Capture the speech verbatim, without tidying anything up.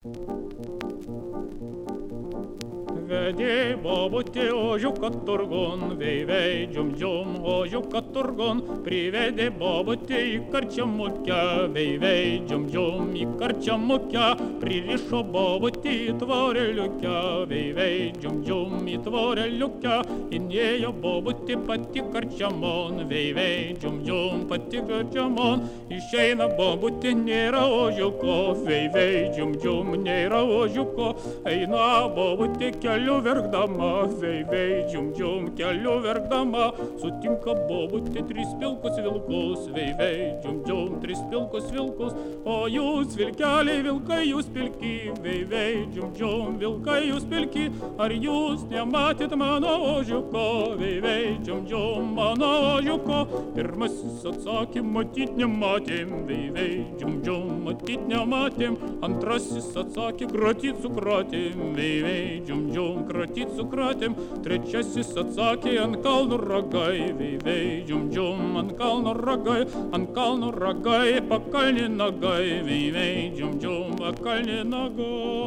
Веде бабуте ожука тургун, вей-вей, джум-джум, ожука тургун, приведе бабуте и карчамукя, вей-вей, джум-джум, и карчамукя, прирішо бабуте и творе люкя, вей-вей, джум-джум, и творе люкя, и нея бабуте пати карчамон, вей-вей, джум-джум, пати карчамон, и шейна бабуте нера ожуко, вей-вей, джум-джум, нера ожуко, ей на бабуте кялю вверх дома, вей-вей, джум-джум, кялю вверх дома, сутинка бабуте три спилку свилкус, вей-вей, джум-джум, три спилку свилкус, ою свилькали, вилкаю спильки, вей-вей, джум-джум, вилкаю спильки, ар'юс не матит мано ожуко, вей-вей, джум-джум, мано ожуко, пермаси сацаки матить не матим, вей-вей, джум-джум, матить не матим, антраси сацаки кротицу кратим, вей-вей, джум-джум, кротицу кратим, тречаси сацаки анкал ну рогай, вей-вей, джум-джум, анкал ну рогай, анкал ну рогай, покаль не ногай, вей-вей, джум-джум, покаль не ногай.